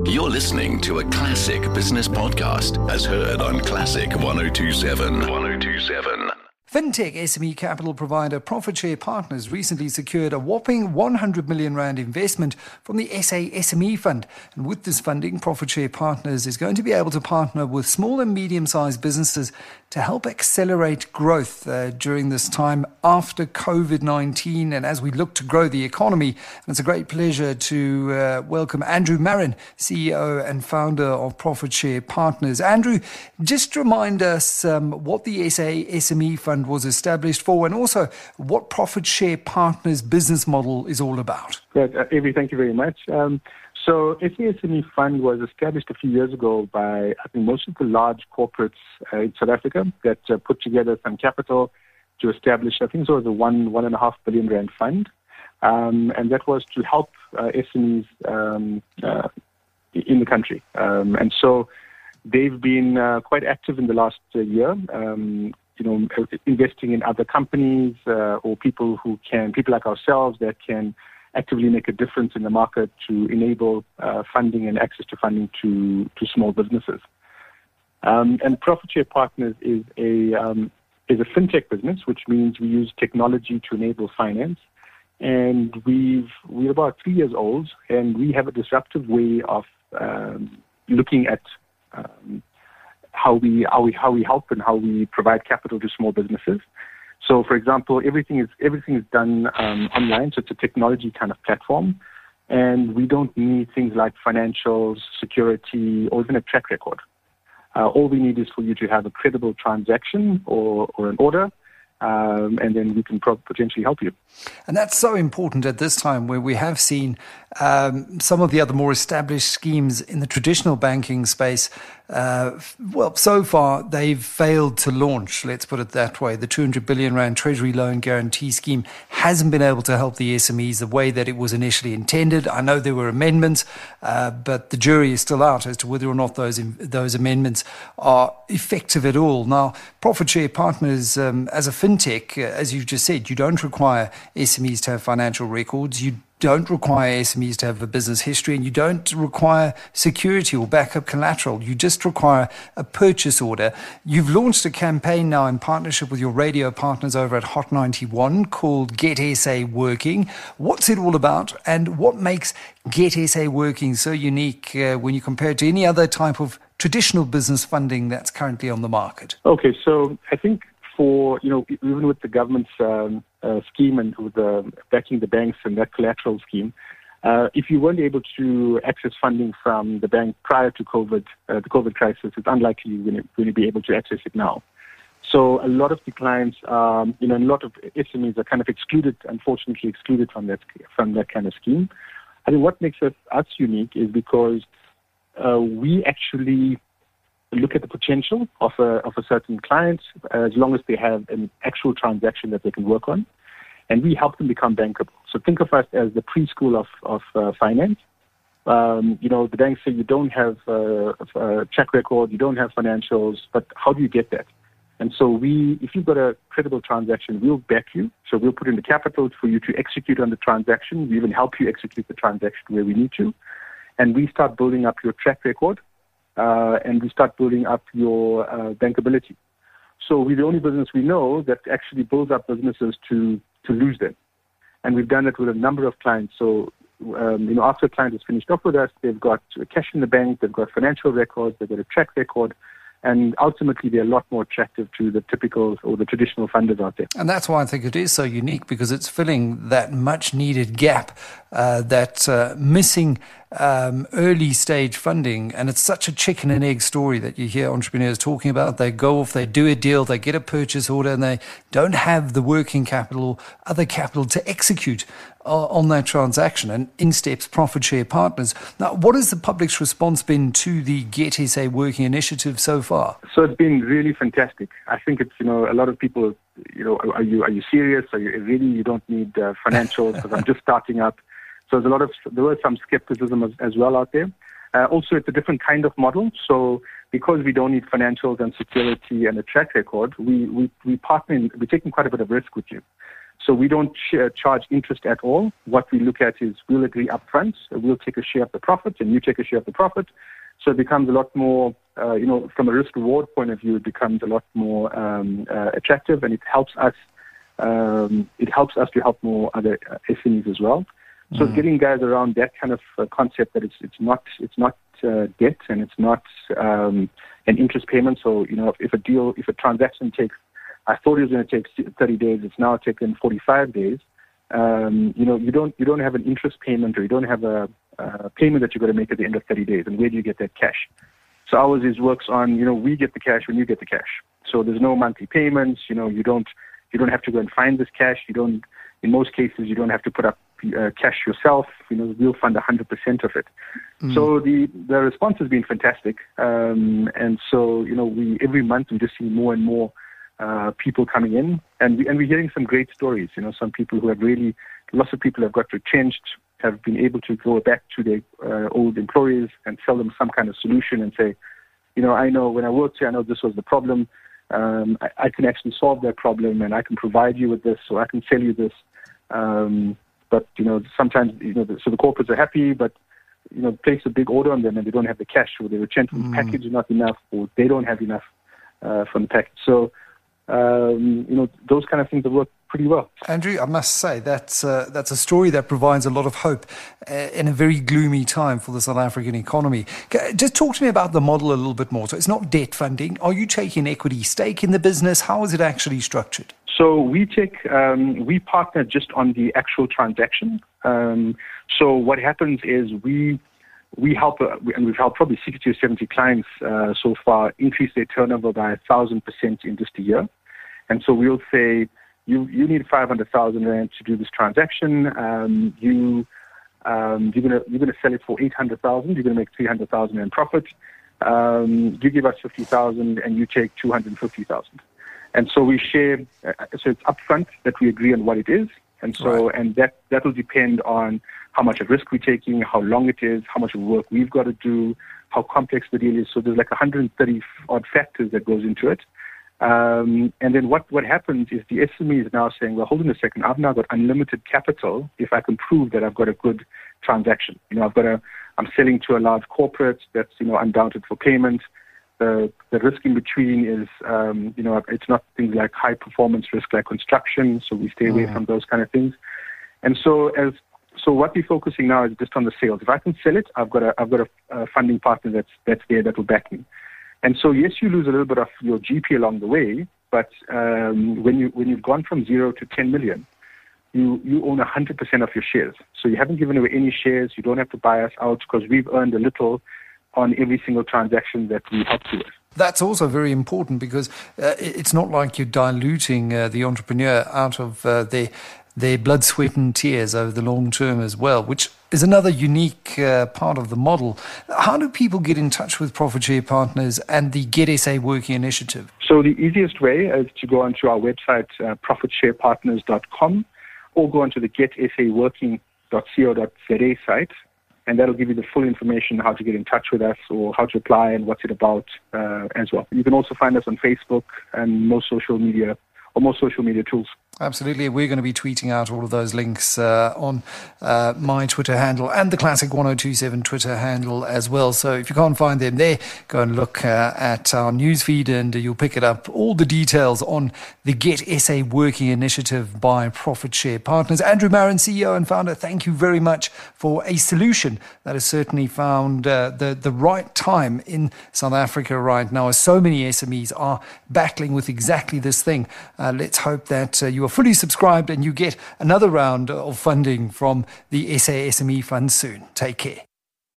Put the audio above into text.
You're listening to a Classic Business Podcast as heard on Classic 102.7. 102.7. Fintech SME capital provider ProfitShare Partners recently secured a whopping R100 million investment from the SA SME Fund. And with this funding, ProfitShare Partners is going to be able to partner with small and medium-sized businesses to help accelerate growth during this time after COVID-19 and as we look to grow the economy. And it's a great pleasure to welcome Andrew Marin, CEO and founder of ProfitShare Partners. Andrew, just remind us what the SA SME Fund was established for and also what ProfitShare Partners business model is all about. Great. Avery, thank you very much. So SME Fund was established a few years ago by, I think, most of the large corporates in South Africa that put together some capital to establish, I think it was a R1.5 billion fund. And that was to help SMEs in the country. And so they've been quite active in the last year, investing in other companies or people like ourselves that can actively make a difference in the market to enable funding and access to funding to small businesses. And ProfitShare Partners is a fintech business, which means we use technology to enable finance. And we're about 3 years old, and we have a disruptive way of looking at how we help and how we provide capital to small businesses. So, for example, everything is done online, so it's a technology kind of platform, and we don't need things like financials, security, or even a track record. All we need is for you to have a credible transaction or an order, and then we can potentially help you. And that's so important at this time where we have seen some of the other more established schemes in the traditional banking space. So far they've failed to launch, let's put it that way. The R200 billion Treasury Loan Guarantee Scheme hasn't been able to help the SMEs the way that it was initially intended. I know there were amendments, but the jury is still out as to whether or not those amendments are effective at all. Now, ProfitShare Partners, as a fintech, as you've just said, you don't require SMEs to have financial records. You don't require SMEs to have a business history, and you don't require security or backup collateral. You just require a purchase order. You've launched a campaign now in partnership with your radio partners over at Hot 91 called Get SA Working. What's it all about, and what makes Get SA Working so unique when you compare it to any other type of traditional business funding that's currently on the market? Okay, so I think even with the government's scheme and with backing the banks and that collateral scheme, if you weren't able to access funding from the bank prior to the COVID crisis, it's unlikely you're going to be able to access it now. So a lot of the clients, a lot of SMEs are kind of unfortunately excluded from that kind of scheme. I think what makes us unique is because we actually look at the potential of a certain client as long as they have an actual transaction that they can work on, and we help them become bankable. So think of us as the preschool of finance. The banks say you don't have a track record, you don't have financials, but how do you get that? And so if you've got a credible transaction, we'll back you. So we'll put in the capital for you to execute on the transaction. We even help you execute the transaction where we need to. And we start building up your track record. And we start building up your bankability. So we're the only business we know that actually builds up businesses to lose them. And we've done it with a number of clients. So, after a client has finished off with us, they've got cash in the bank, they've got financial records, they've got a track record, and ultimately they're a lot more attractive to the typical or the traditional funders out there. And that's why I think it is so unique, because it's filling that much needed gap, that missing early stage funding. And it's such a chicken and egg story that you hear entrepreneurs talking about. They go off, they do a deal, they get a purchase order, and they don't have the working capital or other capital to execute on that transaction. And in steps ProfitShare Partners. Now, what has the public's response been to the Get SA Working initiative so far? So it's been really fantastic. I think it's, a lot of people, are you serious? You don't need financials because I'm just starting up. So there was some skepticism as well out there. Also, it's a different kind of model. So because we don't need financials and security and a track record, we partner. We're taking quite a bit of risk with you. So we don't charge interest at all. What we look at is we'll agree upfront. We'll take a share of the profit and you take a share of the profit. So it becomes a lot more, from a risk-reward point of view, it becomes a lot more attractive, and it helps us. It helps us to help more other SMEs as well. So getting guys around that kind of concept that it's not debt and it's not an interest payment. So if a transaction takes, I thought it was going to take 30 days, it's now taken 45 days. You don't have an interest payment, or you don't have a payment that you're going to make at the end of 30 days. And where do you get that cash? So ours works on we get the cash when you get the cash. So there's no monthly payments. You don't have to go and find this cash. In most cases, you don't have to put up cash yourself. We'll fund 100% of it. So the response has been fantastic. And so, every month we just see more and more people coming in, and we're hearing some great stories. Some people who have lots of people have got retrenched, have been able to go back to their old employers and sell them some kind of solution and say, I know when I worked here, I know this was the problem. I can actually solve that problem, and I can provide you with this, or I can sell you this. But sometimes so the corporates are happy, but place a big order on them and they don't have the cash, or the retention package is not enough, or they don't have enough from the package. So those kind of things have worked pretty well. Andrew, I must say that's a story that provides a lot of hope in a very gloomy time for the South African economy. Just talk to me about the model a little bit more. So it's not debt funding. Are you taking equity stake in the business? How is it actually structured? So we partner just on the actual transaction. So what happens is we help, and we've helped probably 60 or 70 clients so far increase their turnover by 1,000% in just a year. And so we'll say, you need 500,000 rand to do this transaction. You're gonna sell it for 800,000. You're gonna make 300,000 in profit. You give us 50,000, and you take 250,000. And so we share. So it's upfront that we agree on what it is, and so right. And that will depend on how much of risk we're taking, how long it is, how much work we've got to do, how complex the deal is. So there's like 130 odd factors that goes into it. And then what happens is the SME is now saying, well, hold on a second, I've now got unlimited capital if I can prove that I've got a good transaction. I'm selling to a large corporate that's undoubted for payment. The risk in between is it's not things like high performance risk like construction, so we stay away from those kind of things. And so what we're focusing now is just on the sales. If I can sell it, I've got a funding partner that's there that will back me. And so, yes, you lose a little bit of your GP along the way, but when you've gone from 0 to 10 million, you own 100% of your shares. So you haven't given away any shares. You don't have to buy us out because we've earned a little on every single transaction that we help you with. That's also very important because it's not like you're diluting the entrepreneur out of their blood, sweat and tears over the long term as well, which is another unique part of the model. How do people get in touch with Profit Share Partners and the Get SA Working Initiative? So the easiest way is to go onto our website, profitsharepartners.com, or go onto the getsaworking.co.za site, and that'll give you the full information how to get in touch with us or how to apply and what's it about as well. You can also find us on Facebook and most social media tools. Absolutely. We're going to be tweeting out all of those links on my Twitter handle and the Classic 1027 Twitter handle as well. So if you can't find them there, go and look at our newsfeed and you'll pick it up. All the details on the Get SA Working Initiative by Profit Share Partners. Andrew Marron, CEO and founder, thank you very much for a solution that has certainly found the right time in South Africa right now, as so many SMEs are battling with exactly this thing. Let's hope that you are fully subscribed and you get another round of funding from the SA SME Fund soon. Take care.